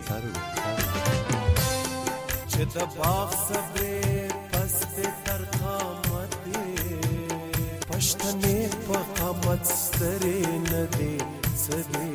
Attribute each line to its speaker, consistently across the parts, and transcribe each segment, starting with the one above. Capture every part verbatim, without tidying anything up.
Speaker 1: تر چې د باغ صبر پس په تر قامت پښتنې په قامت سترې نه دي سدي.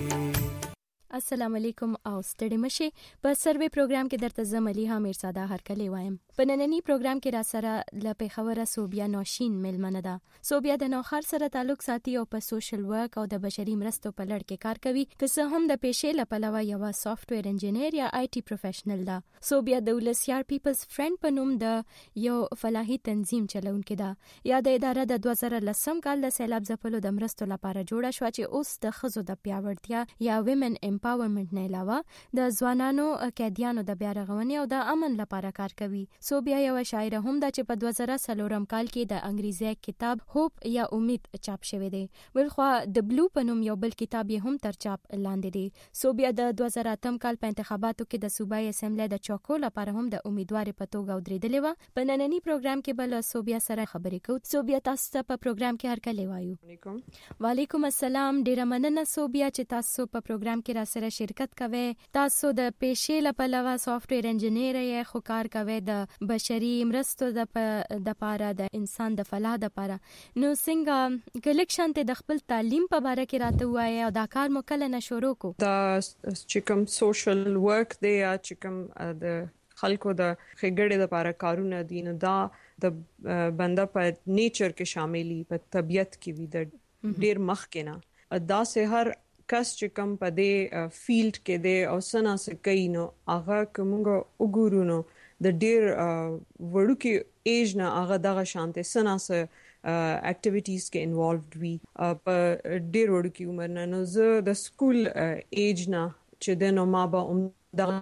Speaker 2: السلام علیکم او ستړي مشه. په سروې پروګرام کې درته زملي ها میرزاده هر کله وایم. په نننی پروګرام کې را سره ل پیښوره صوبیا نوشین ملمنه ده. صوبیا د نوخر سره تعلق ساتي او په سوشل ورک او د بشري مرستو په لړ کې کار کوي. که څه هم د پیښې لپاره یو سافټویر انجینیر یا آی ټي پروفیشنل ده. صوبیا د ولسیار پیپلز فرند په نوم د یو فلاحي تنظیم چلونکې ده. یا د اداره د دوه زره لسم کال د سیلاب ځپلو د مرستو لپاره جوړه شو چې اوس د ښځو د پیاوړتیا یا ویمن امپاورمنت نه علاوه د ځوانانو قیدیانو د بیا رغونې او د امن لپاره کار کوي. صوبیا یو شاعر هم ده چې په دوه زره څلورم کال کې د انګریزي کتاب هوپ یا امید چاپ شوی دی. ولخوا د بلو په نوم یو بل کتاب یې هم تر چاپ لاندې دی. صوبیا د دوه زره اتم کال په انتخاباتو کې د صوبایي اسمبلی د چوکو لپاره هم د امیدوار په توګه ودرېدلې و. په نننی پروګرام کې بل صوبیا سره خبرې کوو. صوبیا تاسو ته په پروګرام کې هر کله وایو. وعلیکم وعلیکم السلام. ډیره مننه صوبیا چې تاسو په پروګرام کې را سره شرکت کوي. تاسو د پیښې لپاره سافټویر انجینیر یې خو کار کوي د بشري مرستو د د پاره د انسان د فلاح د پاره. نو څنګه کلیکشن ته د خپل تعلیم په اړه کې راته وایي او دا کار مو کله نه شروع کو؟
Speaker 3: دا چې کوم سوشل ورک دی یا چې کوم د خلکو د خګړې د لپاره کارونه دي نو دا د بنده په نیچر کې شاملي په طبيعت کې وي د ډیر مخ کې نه دا سه هر کس چې کوم په دې فیلډ کې دی او سنا سه کوي نو هغه کومه وګورو نو د ډیر وړوکی ایج نه هغه دغه شانته سنا سه اکټیویټیز کې انوالوډ وي په ډیر وړوکی عمر نه. نو زه د سکول ایج نه چې د نو ما به هم دغه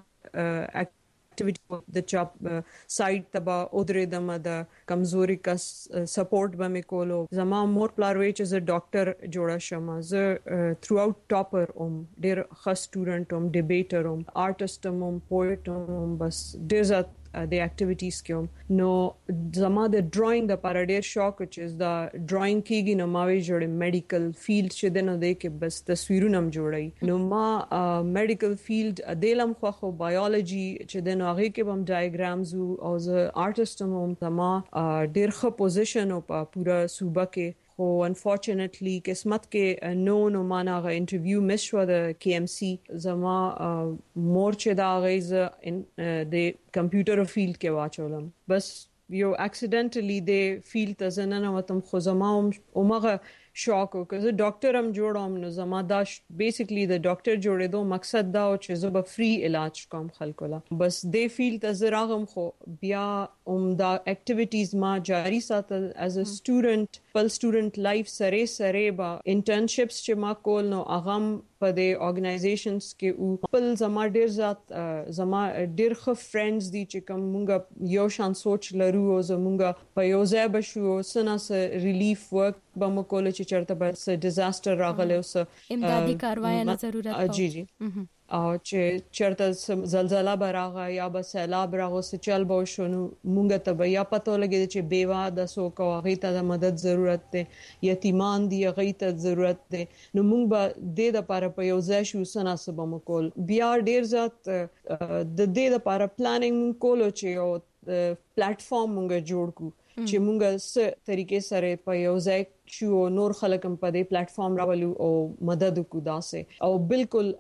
Speaker 3: اکټیویټی د چاپ سایت تبا اودرې د د کمزوري کا سپورټ به مې کولو. زما مور پلاروي چې زه ډاکټر جوړه شم. زه تھرو اوټ ټاپر اوم ډیر ښه سټوډنټ اوم ډیبیټر اوم آرټیست اوم پوئټ اوم بس ډیر زیات د اکټیویټیز کوم. نو زما د ډراینګ د لپاره ډیر شوق چې دا ډراینګ کیږي نو ما وی جوړه میډیکل فیلډ چې د نو د کې بس تصویرونه هم جوړي. نو ما میډیکل فیلډ دلم خو خو بایولوژي چې د نو هغه کې هم ډایګرامز او زه آرټیست هم. زما ډیر ښه پوزیشن او په پورا صوبه کې خو انفورچونټلی قسمت کې نو نو مانا غا انټرویو مس شو د کی ام سی. زما مور چې دا غیز د کمپیوټر فیلډ کې واچولم بس یو اکسیډنټلی د فیلډ ته زنه وتم خو زما اومغه شوق او که زه ډاکټر هم جوړم نو زما دا بیسیکلی د ډاکټر جوړېدو مقصد دا او چې زه به فری علاج کوم خلکو لا. بس د فیلډ ته زه راغم خو بیا اوم دا اکټیویټیز ما جاری ساتل ایز ا سټوډنټ. خپل سټوډنټ لایف سره سره با انټرنشپس چې ما کول نو اغم په د ارګنایزیشنز کې او خپل زما ډیر ذات زما ډیر ښه فرندز دي چې کوم مونږ یو شان سوچ لرو او زمونږ په یو ځای بشو سنا سره ریلیف ورک به مو کول چې چرته به س ډیزاستر راغلی او س
Speaker 2: امدادي کاروایانو ضرورت
Speaker 3: او جی جی او چې چرته زلزلہ براغه یا به سیلاب راغو س چل به شنو مونږ ته به یا پته لګی چې بیوا د سو کو هغه ته مدد ضرورت ده یتیمان دي هغه ته ضرورت ده نو مونږ به د د لپاره په یو ځای شو سنا سبا مکول بیا ډیر ځات د دې لپاره پلانینګ کولو چې یو پلیټ فارم مونږ جوړ کو چې مونږ س طریقې سره په یو ځای شو نور خلک هم په دې پلیټ فارم راولو او مدد کو داسه او بالکل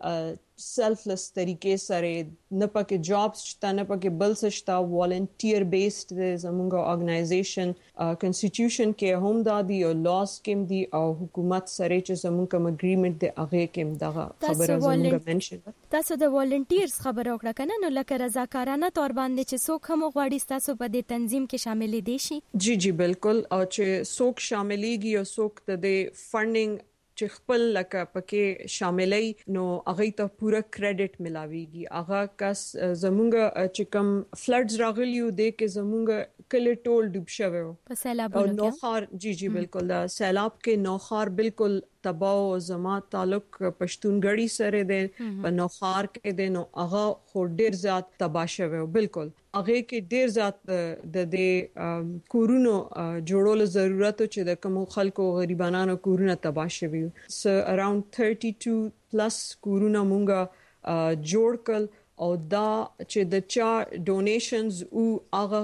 Speaker 3: سیلفلس طریقې سره نه پکې جابس شته نه پکې بل څه شته والنټیر بیسډ زموږ ارګنایزیشن کنسټیټیوشن کې هم دا دی او لاس کې دی او حکومت سره چې زموږ کوم اګریمنت دی هغه کې دغه خبره زموږ منشن.
Speaker 2: تاسو د والنټیرز خبره وکړه کنه نو لکه رضاکارانه تور باندې چې څوک هم غواړي تاسو په دې تنظیم کې شامل دي شي؟
Speaker 3: جی جی بالکل او چې څوک شاملېږي او څوک د دې فندینګ چې خپل لکه پکې شاملې نو هغه ته پورا کریډټ ملاويږي. هغه کس زمونږ چې کوم فلډز راغلیو د کې زمونږ کله ټول ډوب شوی
Speaker 2: په سیلابونو کې
Speaker 3: نوخار جی جی بالکل دا سیلاب کې نوخار بالکل تباہ او زما تعلق پښتونګړی سره دی په نوخار کې دی نو هغه خو ډیر زیات تباہ شوی بالکل هغه کې ډیر زیات د دې کورونو جوړول ضرورت چې د کوم خلکو غریبانو کورونه تباہ شوی س اراوند thirty-two پلس کورونه مونږه جوړ کړ او دا چې د چا ډونیشنز او هغه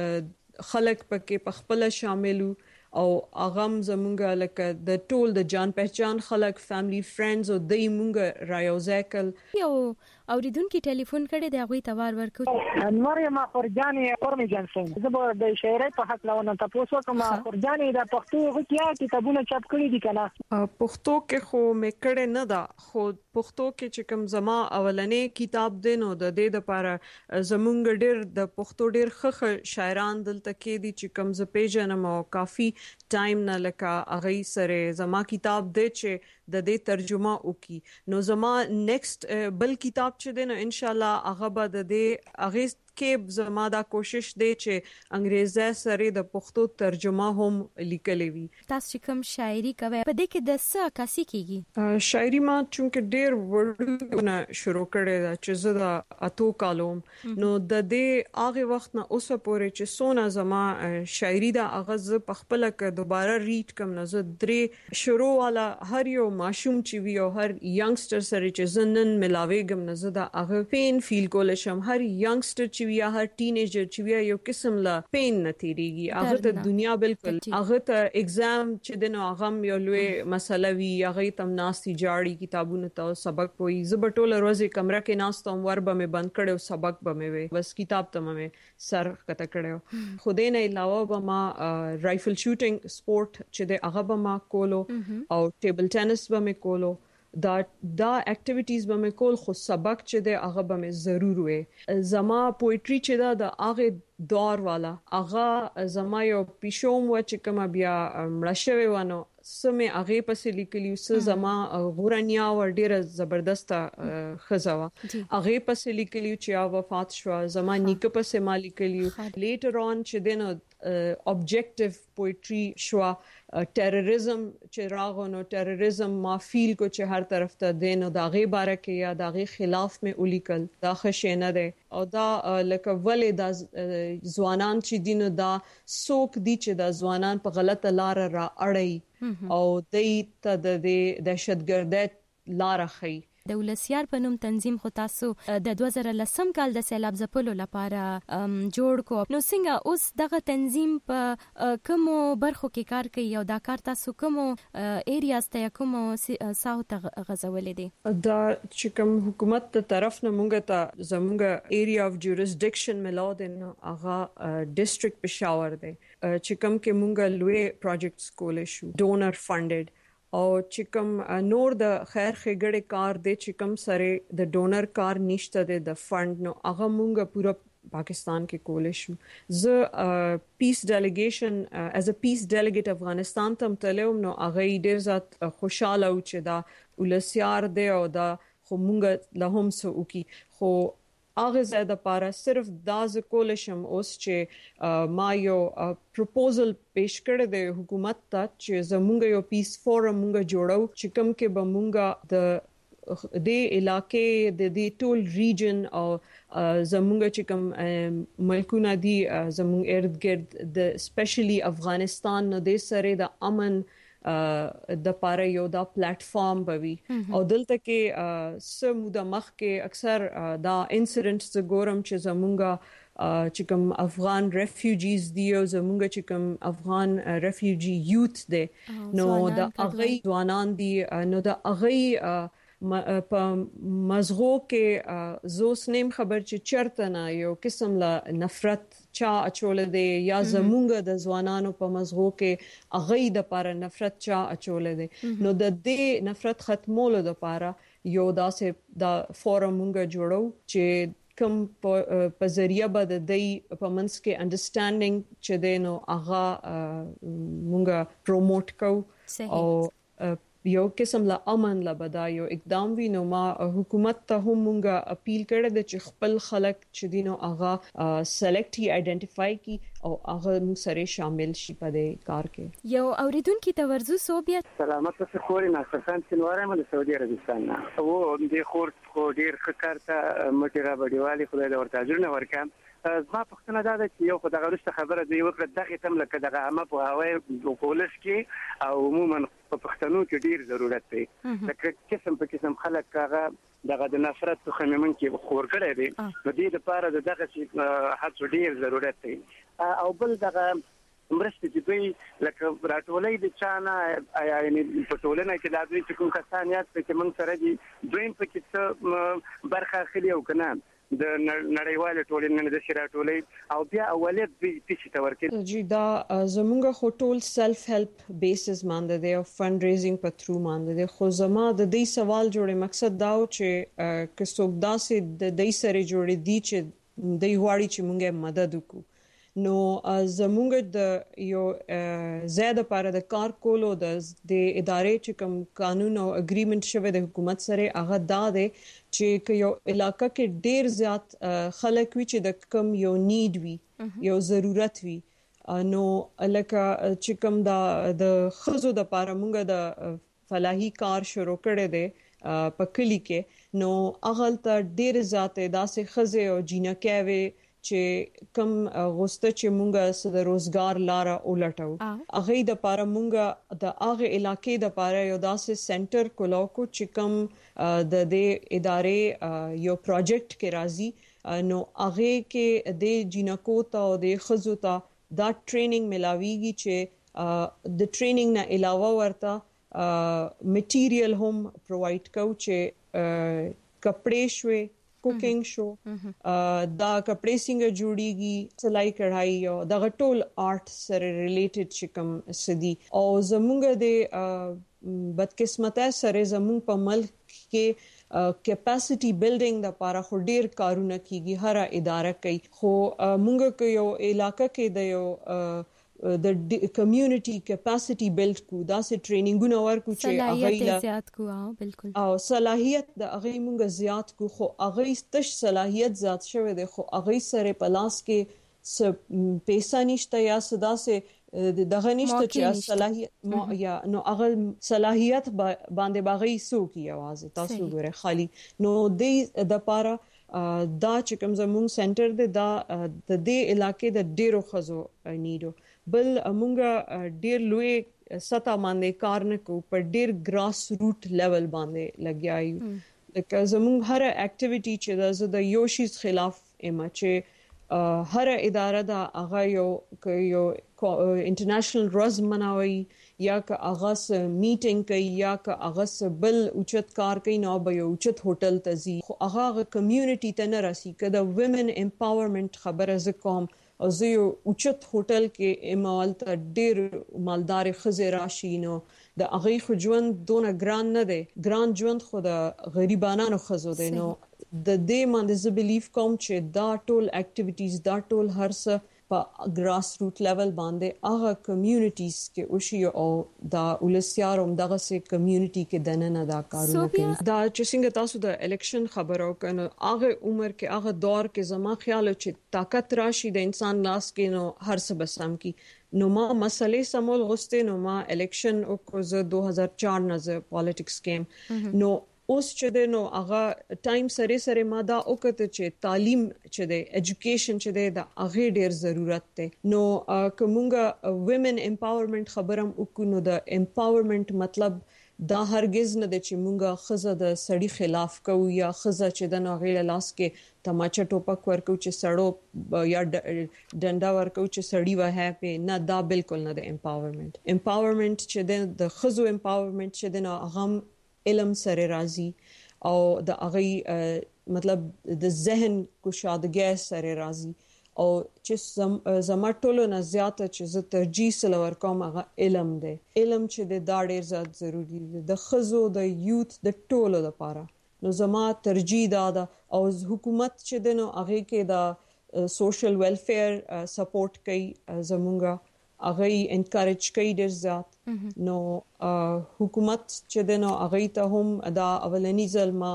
Speaker 3: خلک پکې په خپل شاملو او اغم زمونږه لکه د ټول د جان پہچان خلک فیملی فرندز او دای مونږه رايوځکل
Speaker 2: یو اوریدونکو ټلیفون کړي د غوي توار ورکو
Speaker 4: مریم فرجانی قرمی جانسن زه د شاعرۍ په حق لونه تاسو کوم فرجانی د پښتو غوښتیا کتابونه چاپ کړي دي کنه
Speaker 3: پښتو کې خو مې کړه نه دا خو پښتو کې چې کوم زما اولنې کتاب دینو د دې لپاره زمونږ ډېر د پښتو ډېر خخ شاعران دلته کې دي چې کوم ز پیژنم او کافي ټایم نه لکه اغه سره زما کتاب دې چې د دې ترجمه وکي نو زما نیکسټ بل کتاب چې دینو ان شاء الله هغه به د دې اغه کې زما دا کوشش دی چې انګریزي سره د پښتو ترجمه هم لیکلې وي
Speaker 2: تاسو کوم شاعري کوي په دې کې د څه کاسي کیږي
Speaker 3: شاعري ما چونکه ډېر ورډونه شروع کړې ده چې زه د اتو کالوم نو د دې هغه وخت نه اوسه پورې چې سونا زما شاعري دا اغاز په خپل کې دوباره ریډ کوم نه زه درې شروع والا هر یو ماشوم چې وی او هر ینګستر سره چې زنن ملاويګم نه زه دا هغه پین فیل کول شم هر ینګستر چې وی هر ټینیجر چې وی یو قسم لا پین نه تیریږي هغه ته دنیا بالکل هغه ته اگزام چې دنو هغه یو لوی مسله وی هغه تم ناسي جاړي کتابونه ته سبق وای زبټول روزي کمره کې ناستم ور به مې بند کړو سبق به مې وي بس کتاب ته مې سر کته کړو خو دې نه علاوه به ما رائفل شوټینګ سپورت چې د هغه به ما کولو او ټیبل ټینس به مې کولو دا دا اکټیویټیز به مې کول خو سبق چې د هغه به مې ضرور وي زما پوئټری چې دا د هغه دور والا هغه زما یو پښوم و چې کوم بیا مړشوي ونه سمه هغه پسې لیکلی س زما غورانیا ور ډیره زبردست خزوا هغه پسې لیکلی چې وفات شو زما نیکه پسې ما لیکلی لیټر اون چې دنو objective poetry شو ټیرریزم چې راغونو ټیرریزم ما فیل کو چې هر طرف ته دینو دا غي باره کې یا دا غي خلاف مې ولیکل دا خشینه ده او دا لکه ولې دا ځوانان چې دینو دا سوک دي چې دا ځوانان په غلطه لار را اړي او دای ته د دهشتګردۍ لار خي
Speaker 2: د ولسیار په نوم تنظیم خو تاسو د دوه زره لسم کال د سیلاب ځپلو لپاره جوړ کو نو څنګه اوس دغه تنظیم په کوم برخو کې کار کوي او دا کار تاسو کوم ایریاز ته کوم ساو ته غزولې دي
Speaker 3: دا چې کوم حکومت ته طرف نه مونږ ته زمونږ ایریا اف جورسډکشن ملو دین هغه ډیسټریکټ پېښور دی چې کوم کې مونږ لوی پروجیکټس کولې شو ډونر فندډ او چې کوم نور د خیر خګړې کار دی چې کوم سره د ډونر کار نشته د فند نو هغه مونږه پورا پاکستان کې کولې شو ز پیس ډیلیګیشن ایز ا پیس ډیلیګیټ افغانستان ته متلوم نو هغه ډیر زیات خوشاله او چې دا ولسیار دی او دا خو مونږه له هم سو کی خو اغه زیاده پاره صرف داز کولشم اوس چې ما یو پروپوزل پیش کړی د حکومت ته چې زمونږ یو پیس فورم مونږ جوړو چې کوم کې به مونږ د د علاقې د دې ټول ریجن او زمونږ چې کوم ملکونه دي زمونږ ارد گرد د سپیشلی افغانستان نو د سره د امن د پاره یو دا پلیټ فارم بوي او دلته کې سموده مخ کې اکثر دا انسیډنټس د ګورم چې زمونږه چې کوم افغان ریفیوجیز دی او زمونږ چې کوم افغان ریفیوجی یوت دی نو دا هغه ځوانان دي نو دا هغه په مزغو کې زوس نیم خبر چې چرته نه یو قسم لا نفرت چا اچول دی یا زمونږ د ځوانانو په مزغو کې اغه د پاره نفرت چا اچول دی نو د دې نفرت ختمولو د پاره یو داسې دا فورم مونږ جوړو چې کوم په ذریعہ به د دې په منځ کې انډرستانډینګ چې دینو اغه مونږ پروموټ کو او یو قسم لا امن لا بدا یو اقدام وی نو ما حکومت ته هم مونږه اپیل کړه د چې خپل خلک چې دینو اغا سلیکټ هی ائیډنټیفای کی او هغه موږ سره شامل شي په دې کار کې
Speaker 2: یو اوریدونکو ته ورزو صوبیت
Speaker 4: سلامت ته خوري نه سفان سنواره مله سعودي عربستان او دې خور خو ډیر ښه ته مټی را بډیوالي خدای د ورته اجرونه ورکام زما پښتنه دا ده چې یو خدای غوښته خبره دی وکړه دغه تم لکه دغه عامه په هواي پولیس کې او عموما په پښتنو کې ډیر ضرورت دی لکه قسم په قسم خلک هغه دغه د نفرت تخممن کې خور کړی دی د دې لپاره دغه هڅو ډیر ضرورت دی او بل دغه مرسته چې دوی لکه راټولې د چانه یعنی په ټولنه کې د دوی کوم کسان یاد چې موږ سره دي دوی په کې برخه اخلي او کنه د نړیوال ټولنې د شراټولې او بیا اولید دوی چې تورکې
Speaker 3: جی دا زمونږ هوټل سیلف هیلپ بیسز باندې دی او فند ریزینګ په تھرو باندې دی خو زما د دې سوال جوړې مقصد دا و چې کڅوګ داسې د دې سره جوړې دي چې د یوړی چې موږ مدد وکړو نو زمونږ د یو زیاده لپاره د کار کولو د د ادارې چې کوم قانون او اګریمنت شوه د حکومت سره هغه دا دی چې یو علاقہ کې ډیر زیات خلک وي چې د کم یو نیډ وي یو ضرورت وي نو لکه چې کوم دا د خزو د لپاره مونږ د فلاحي کار شروع کړی دی په کلی کې نو هغه ته ډیر زیات داسې خزه او جینکه وي چې کم غوسته چې مونږه د روزګار لار ولټو هغه د پاره مونږه د هغه علاقې د پاره یو داسې سنټر کولاو کو چې کم د دې ادارې یو پروجیکټ کې راځي نو هغه کې د جینکو ته او د خزو ته دا ټریننګ ملاويږي چې د ټریننګ نه علاوه ورته میټیریل هم پروواید کو چې کپڑے شوي کوکینګ شو دا کپڑے څنګه جوړیږي سلای کړهاي او دا ټول آرټ سره ریلیټډ چې کوم سدي او زمونږ د بدقسمته سره زمونږ په ملک کې کیپاسټي بلډینګ د لپاره خو ډیر کارونه کیږي هر اداره کوي خو مونږ کې یو علاقہ کې د یو د کمیونټي کیپاسټي بلډ کو دا سه ټریننګونه ورکو چې هغه
Speaker 2: زیات کو او بالکل
Speaker 3: او صلاحیت د هغه مونږ زیات کو خو هغه تش صلاحیت زیات شوه دی خو هغه سره پلاس کې پیسې نشته یا صدا سه دغه نشته چې صلاحیت یا نو هغه صلاحیت باندې باغی سو کی आवाज تاسو ګوره خالی نو د د پاره دا چې کوم زموږ سنټر دی دا د دې علاقې د ډیرو خزو نیډو بل مونږه ډیر لوی سطح باندې کار نه کو پر ډیر ګراس روټ لیول باندې لګیایو لکه زموږ هر اکټیویټي چې د یو شي خلاف اما چې هر اداره دا هغه یو یو انټرنیشنل روز مناوي یا که هغه س میټینګ کوي یا که هغه س بل اوچت کار کوي نو به یو اوچت هوټل ته ځي خو هغه کمیونټي ته نه راسي کله ویمن امپاورمنت خبره ز کوم او زه یو اوچت هوټل کې امال ته ډیر مالدار خزه راشي نو د هغه خو ژوند دونه ګران نه دی ګران ژوند خو د غریبانو خزو دی نو د دې باندې زه بیلیف کوم چې دا ټول اکټیویټیز دا ټول هر څه په ګراس روټ لیول باندې هغه کمیونټیز کې اوشي او دا ولسیاروم دغه سه کمیونټي کې دننه دا کارونه کوي دا چې څنګه تاسو د الیکشن خبرو کنه هغه عمر کې هغه دور کې زما خیال چې طاقت راشي د انسان لاس کې نو هر څه بسم کی نو ما مسلې سمول غوسته نو ما الیکشن او کوزه دو هزار چار نه ز پالیټکس کې نو اوس چې د نو هغه ټایم سره سره ما دا وکړه چې تعلیم چې د এডوকেশন چې د هغه ډیر ضرورت ده نو کومګه ویمن امپاورمنت خبرم وکړو نو د امپاورمنت مطلب دا هرگز نه د چې مونږه خزه د سړی خلاف کوو یا خزه چې د ناغیله لاس کې تماچا ټوپک ورکو چې سړو یا ډنډا ورکو چې سړی وه په نه دا بالکل نه د امپاورمنت امپاورمنت چې د خزو امپاورمنت چې د هغه علم سره راضي او د هغه مطلب د ذهن کوشادګۍ سره راضي او چې زما ټولو نه زیاته چې زه ترجیح سلور کوم هغه علم دی علم چې د دا ډیر زیات ضروری دی د خزو د یوت د ټولو لپاره نو زما ترجیح دا ده او حکومت چې د نو هغه کې د سوشل ویلفیر سپورټ کوي زمونږه هغه انکریج کوي ډیر زیات نو حکومت چې د نو هغه ته هم دا اولنی ځل ما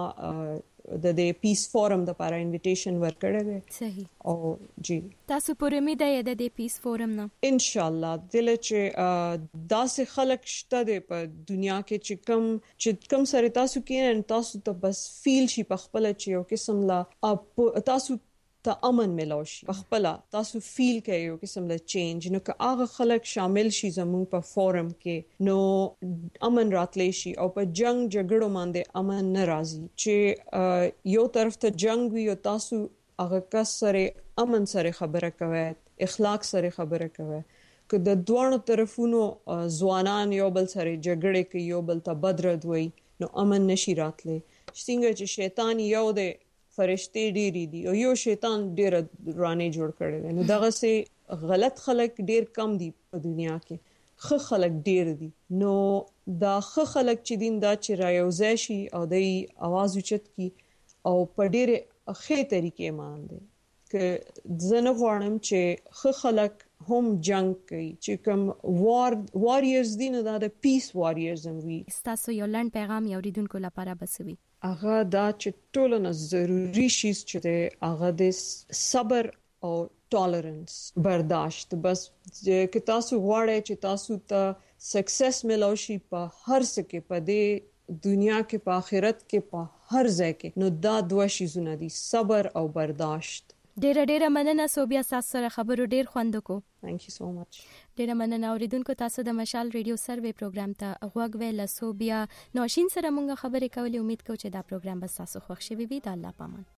Speaker 3: د د پیس فورم د لپاره انویټیشن ورکړی دی
Speaker 2: صحیح
Speaker 3: او جی
Speaker 2: تاسو پورې امید ده د پیس فورم نه
Speaker 3: ان شاء الله دل چې داسې خلک شته د په دنیا کې چې کم چې کم سره تاسو کې تاسو ته بس فیل شي په خپل چې یو قسم لا تاسو ته امن ملو شي خپل تاسو فیل کوي یو قسم د چینج نو که هغه خلک شامل شي زموږ په فورم کې نو امن راتلی شي او په جنگ جګړو باندې امن ناراضي چې یو طرف ته جنگ وي او تاسو هغه کس سره امن سره خبره کوي اخلاق سره خبره کوي که د دوه طرفونو ځوانان یو بل سره جګړه کوي یو بل ته بدرد وي نو امن نشي راتلی څنګه چې شیطان یو د فرشتي ډېری دي او یو شیطان ډېر رانه جوړ کړي دي نو دغه سي غلط خلک ډېر کم دي په دنیا کې خ خلک ډېر دي نو دا خ خلک چې دین دا چې رايوځي شي او د आवाज اوچت کی او په ډېر ښه طریقې باندې که زنه غواړم چې خ خلک هم جنگ کوي چې کوم وار واريرز دي نو دا د پیس واريرز هم وي
Speaker 2: تاسو یو لاند پیغام یو ریدونکو لپاره بسوي
Speaker 3: هغه دا چې ټول نه ضروری شي چې هغه د صبر او ټالرنس برداشت بس چې تاسو غواړئ چې تاسو ته سکسس ملو شي په هر څه کې په دې دنیا کې په آخرت کې په هر ځای کې نو دا دوه شیزونه دي صبر او برداشت
Speaker 2: ډېر ډېر مننه صوبیا تاسو سره خبرو ډېر خوند کو
Speaker 3: ثانک یو سو مچ
Speaker 2: ډېر مننه اوریدونکو تاسو د مشال ریډیو سروې پروګرام ته غوږ ویل صوبیا نوشین سره مونږ خبرې کولې امید کوم چې دا پروګرام به تاسو خوښ شي وي د الله پامان